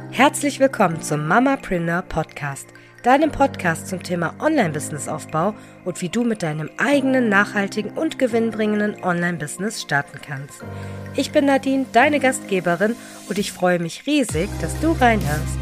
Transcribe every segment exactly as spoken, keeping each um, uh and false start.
Herzlich willkommen zum Mamapreneur Podcast, deinem Podcast zum Thema Online-Business-Aufbau und wie du mit deinem eigenen, nachhaltigen und gewinnbringenden Online-Business starten kannst. Ich bin Nadine, deine Gastgeberin, und ich freue mich riesig, dass du reinhörst.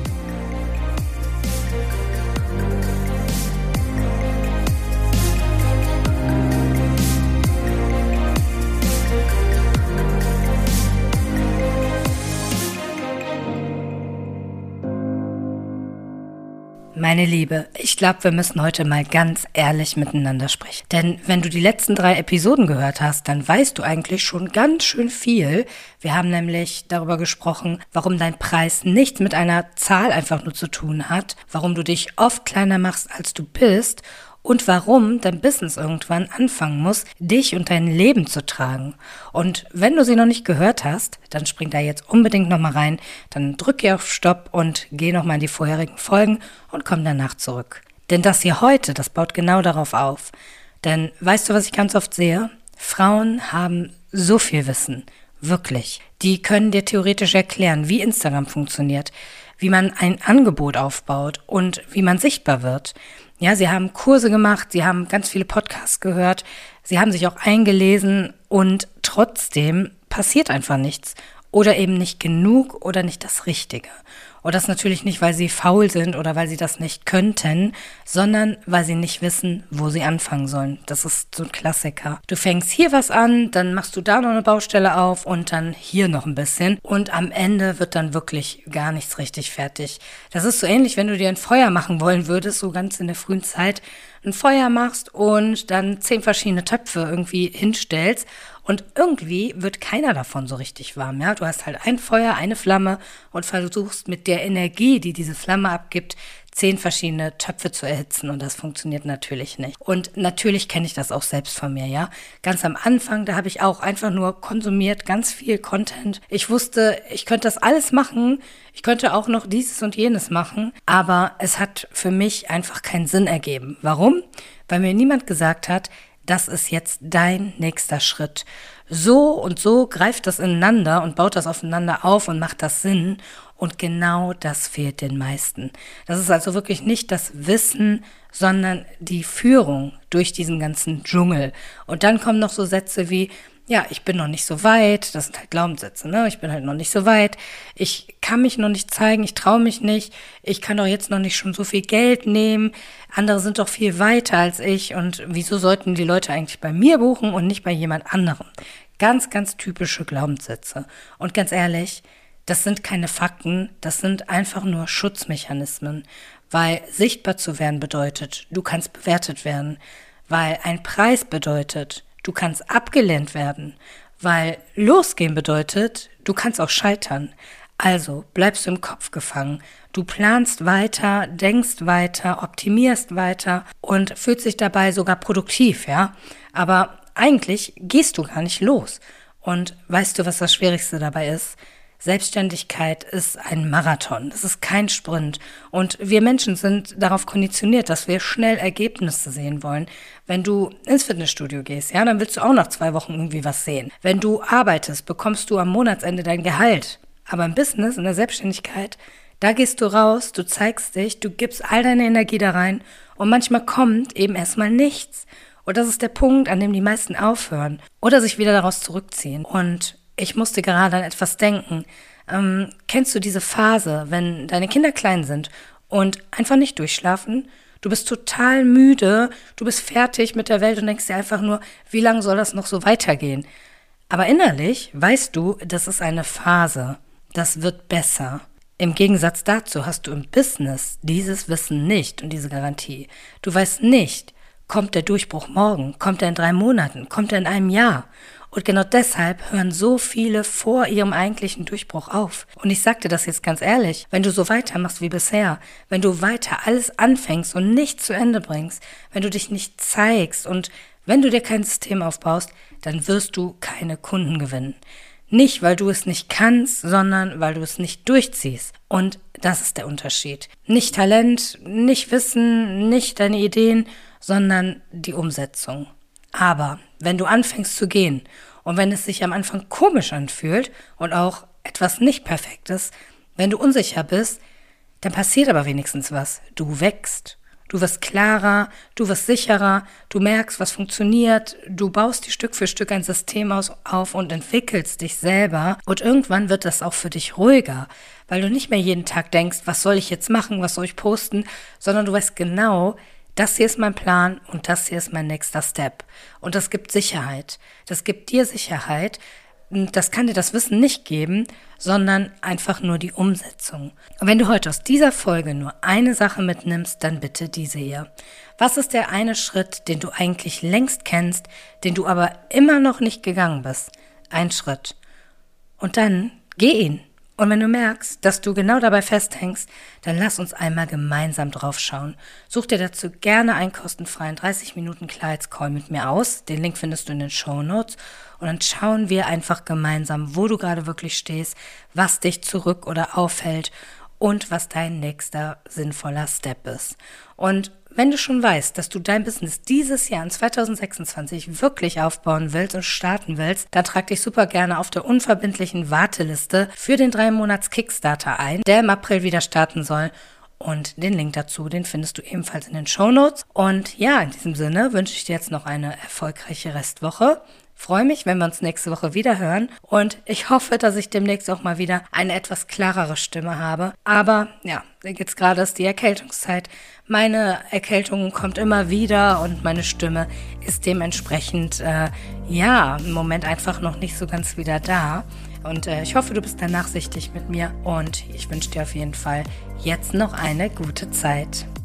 Meine Liebe, ich glaube, wir müssen heute mal ganz ehrlich miteinander sprechen. Denn wenn du die letzten drei Episoden gehört hast, dann weißt du eigentlich schon ganz schön viel. Wir haben nämlich darüber gesprochen, warum dein Preis nichts mit einer Zahl einfach nur zu tun hat, warum du dich oft kleiner machst, als du bist, und warum dein Business irgendwann anfangen muss, dich und dein Leben zu tragen. Und wenn du sie noch nicht gehört hast, dann spring da jetzt unbedingt nochmal rein, dann drück hier auf Stopp und geh nochmal in die vorherigen Folgen und komm danach zurück. Denn das hier heute, das baut genau darauf auf. Denn weißt du, was ich ganz oft sehe? Frauen haben so viel Wissen, wirklich. Die können dir theoretisch erklären, wie Instagram funktioniert, wie man ein Angebot aufbaut und wie man sichtbar wird. Ja, sie haben Kurse gemacht, sie haben ganz viele Podcasts gehört, sie haben sich auch eingelesen und trotzdem passiert einfach nichts oder eben nicht genug oder nicht das Richtige. Und das natürlich nicht, weil sie faul sind oder weil sie das nicht könnten, sondern weil sie nicht wissen, wo sie anfangen sollen. Das ist so ein Klassiker. Du fängst hier was an, dann machst du da noch eine Baustelle auf und dann hier noch ein bisschen. Und am Ende wird dann wirklich gar nichts richtig fertig. Das ist so ähnlich, wenn du dir ein Feuer machen wollen würdest, so ganz in der frühen Zeit, ein Feuer machst und dann zehn verschiedene Töpfe irgendwie hinstellst. Und irgendwie wird keiner davon so richtig warm, ja. Du hast halt ein Feuer, eine Flamme und versuchst mit der Energie, die diese Flamme abgibt, zehn verschiedene Töpfe zu erhitzen, und das funktioniert natürlich nicht. Und natürlich kenne ich das auch selbst von mir, ja. Ganz am Anfang, da habe ich auch einfach nur konsumiert, ganz viel Content. Ich wusste, ich könnte das alles machen, ich könnte auch noch dieses und jenes machen, aber es hat für mich einfach keinen Sinn ergeben. Warum? Weil mir niemand gesagt hat, das ist jetzt dein nächster Schritt. So und so greift das ineinander und baut das aufeinander auf und macht das Sinn. Und genau das fehlt den meisten. Das ist also wirklich nicht das Wissen, sondern die Führung durch diesen ganzen Dschungel. Und dann kommen noch so Sätze wie, ja, ich bin noch nicht so weit, das sind halt Glaubenssätze, ne? Ich bin halt noch nicht so weit, ich kann mich noch nicht zeigen, ich traue mich nicht, ich kann doch jetzt noch nicht schon so viel Geld nehmen, andere sind doch viel weiter als ich, und wieso sollten die Leute eigentlich bei mir buchen und nicht bei jemand anderem? Ganz, ganz typische Glaubenssätze. Und ganz ehrlich, das sind keine Fakten, das sind einfach nur Schutzmechanismen, weil sichtbar zu werden bedeutet, du kannst bewertet werden, weil ein Preis bedeutet, du kannst abgelehnt werden, weil losgehen bedeutet, du kannst auch scheitern. Also bleibst du im Kopf gefangen. Du planst weiter, denkst weiter, optimierst weiter und fühlst dich dabei sogar produktiv, ja. Aber eigentlich gehst du gar nicht los. Und weißt du, was das Schwierigste dabei ist? Selbstständigkeit ist ein Marathon, das ist kein Sprint. Und wir Menschen sind darauf konditioniert, dass wir schnell Ergebnisse sehen wollen. Wenn du ins Fitnessstudio gehst, ja, dann willst du auch nach zwei Wochen irgendwie was sehen. Wenn du arbeitest, bekommst du am Monatsende dein Gehalt. Aber im Business, in der Selbstständigkeit, da gehst du raus, du zeigst dich, du gibst all deine Energie da rein und manchmal kommt eben erstmal nichts. Und das ist der Punkt, an dem die meisten aufhören oder sich wieder daraus zurückziehen. Und ich musste gerade an etwas denken. Ähm, kennst du diese Phase, wenn deine Kinder klein sind und einfach nicht durchschlafen? Du bist total müde, du bist fertig mit der Welt und denkst dir einfach nur, wie lange soll das noch so weitergehen? Aber innerlich weißt du, das ist eine Phase, das wird besser. Im Gegensatz dazu hast du im Business dieses Wissen nicht und diese Garantie. Du weißt nicht, kommt der Durchbruch morgen, kommt er in drei Monaten, kommt er in einem Jahr? Und genau deshalb hören so viele vor ihrem eigentlichen Durchbruch auf. Und ich sag dir das jetzt ganz ehrlich, wenn du so weitermachst wie bisher, wenn du weiter alles anfängst und nicht zu Ende bringst, wenn du dich nicht zeigst und wenn du dir kein System aufbaust, dann wirst du keine Kunden gewinnen. Nicht, weil du es nicht kannst, sondern weil du es nicht durchziehst. Und das ist der Unterschied. Nicht Talent, nicht Wissen, nicht deine Ideen, sondern die Umsetzung. Aber wenn du anfängst zu gehen und wenn es sich am Anfang komisch anfühlt und auch etwas nicht Perfektes, Wenn du unsicher bist, dann passiert aber wenigstens was. Du wächst. Du wirst klarer, du wirst sicherer, du merkst, was funktioniert, du baust dir Stück für Stück ein System aus, auf und entwickelst dich selber. Und irgendwann wird das auch für dich ruhiger, weil du nicht mehr jeden Tag denkst, was soll ich jetzt machen, was soll ich posten, sondern du weißt genau, das hier ist mein Plan und das hier ist mein nächster Step. Und das gibt Sicherheit. Das gibt dir Sicherheit. Das kann dir das Wissen nicht geben, sondern einfach nur die Umsetzung. Und wenn du heute aus dieser Folge nur eine Sache mitnimmst, dann bitte diese hier. Was ist der eine Schritt, den du eigentlich längst kennst, den du aber immer noch nicht gegangen bist? Ein Schritt. Und dann geh ihn. Und wenn du merkst, dass du genau dabei festhängst, dann lass uns einmal gemeinsam drauf schauen. Such dir dazu gerne einen kostenfreien dreißig Minuten Klarheitscall mit mir aus. Den Link findest du in den Shownotes. Und dann schauen wir einfach gemeinsam, wo du gerade wirklich stehst, was dich zurück oder aufhält und was dein nächster sinnvoller Step ist. Und wenn du schon weißt, dass du dein Business dieses Jahr in zwanzig sechsundzwanzig wirklich aufbauen willst und starten willst, dann trag dich super gerne auf der unverbindlichen Warteliste für den drei Monats Kickstarter ein, der im April wieder starten soll. Und den Link dazu, den findest du ebenfalls in den Shownotes. Und ja, in diesem Sinne wünsche ich dir jetzt noch eine erfolgreiche Restwoche. Freue mich, wenn wir uns nächste Woche wieder hören und ich hoffe, dass ich demnächst auch mal wieder eine etwas klarere Stimme habe. Aber ja, jetzt gerade ist die Erkältungszeit. Meine Erkältung kommt immer wieder und meine Stimme ist dementsprechend, äh, ja, im Moment einfach noch nicht so ganz wieder da. Und äh, ich hoffe, du bist da nachsichtig mit mir und ich wünsche dir auf jeden Fall jetzt noch eine gute Zeit.